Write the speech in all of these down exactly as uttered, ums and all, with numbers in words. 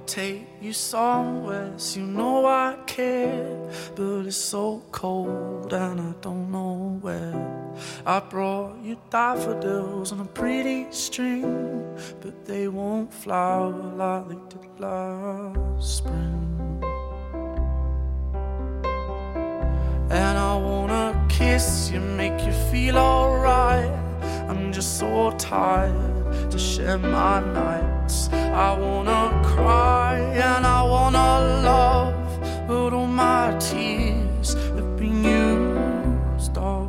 take you somewhere, so you know I care. But it's so cold and I don't know where. I brought you daffodils on a pretty string, but they won't flower like they did last spring. And I wanna kiss you, make you feel alright. I'm just so tired to share my nights. I wanna cry and I wanna love, but all my tears have been used up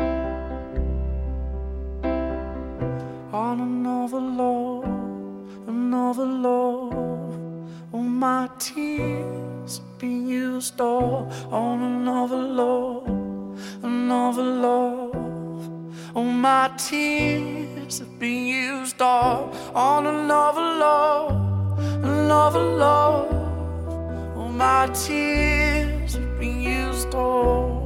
on another love, another love. All my tears have been used up on another love, another love. All my tears have been used up on another love, another love. All my tears have been used up.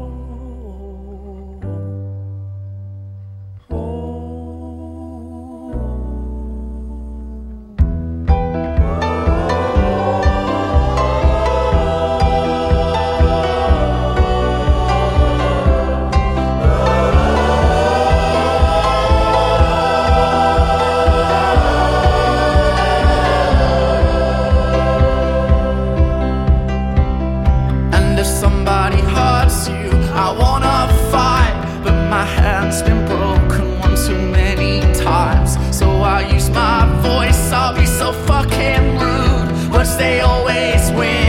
I'll be so fucking rude, but they always win.